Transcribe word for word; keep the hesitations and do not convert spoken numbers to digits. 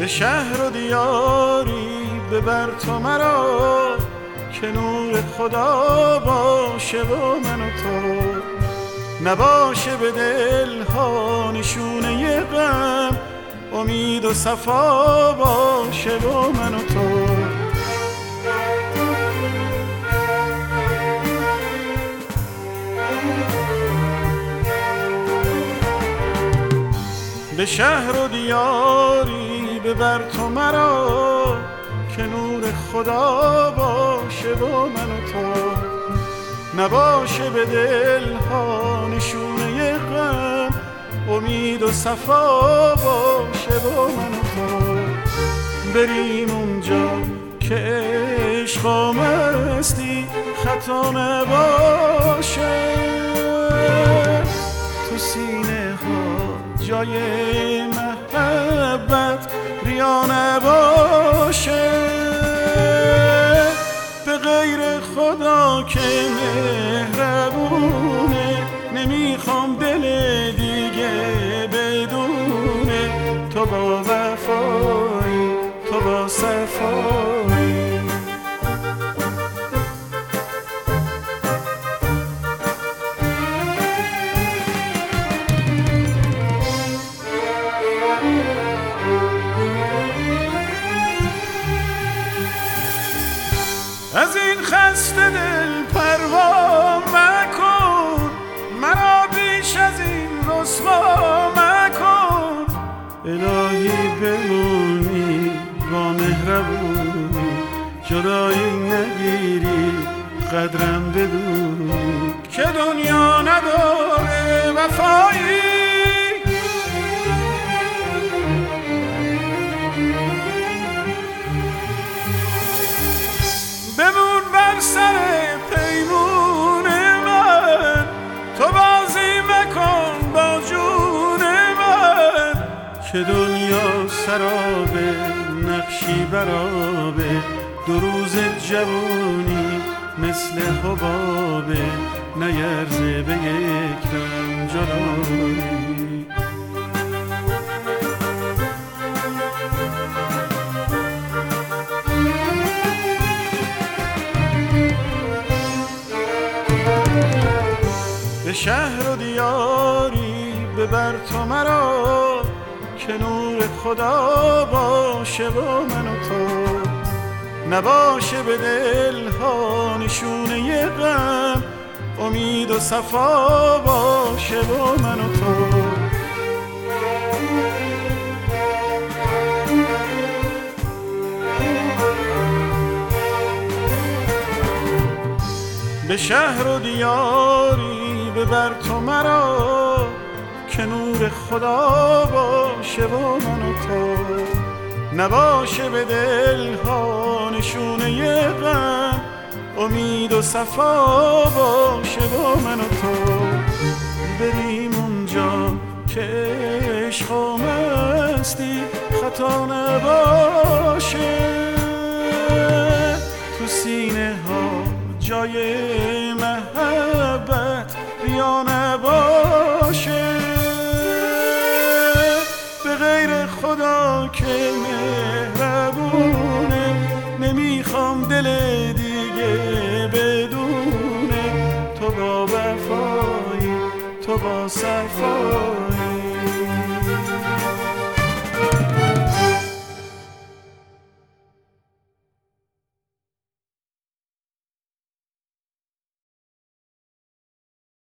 به شهر و دیاری ببر تو مرا، که نور خدا باشه و من و تو، نباشه به دل ها نشونه غم، امید و صفا باشه و من و تو. به شهر و دیاری ببر تو مرا، که نور خدا باشه و من و تو، نباشه به دل ها نشونه غم، امید و صفا باشه و من و تو. بریم اونجا که عشق و مستی خطا نباشه، تو سینه ها جای محبت ریا نباشه، به غیر خدا که مهربونه، نمیخوام دل دیگه بدونه، تو با وفایی تو با صفایی. از این خسته دل پروا مکن، مرا بیش از این رسوا مکن، الهی بمونی با مهربونی، جدایی نگیری قدرم بدونی، که دنیا نداره وفایی، بمون بر سر پیمون من، تو بازی مکن با جون من، که دنیا سرابه نقشی برابه، دو روز جوونی مثل حبابه، نیرزه به یک دم جدایی. به شهر و دیاری ببر تو مرا، که نور خدا باشه و من و تو، نباشه به دل ها نشونه غم، امید و صفا باشه و من و تو. به شهر و دیاری ببر تو مرا، که نور خدا باشه و من و تو، نباشه به دل ها نشونه غم، امید و صفا باشه و من و تو. بریم اونجا که عشق و مستی خطا نباشه، تو سینه ها جای محبت ریا نباشه، به غیر خدا که مهربونه، نمیخوام دل دیگه بدونه، تو با وفایی تو با صفایی.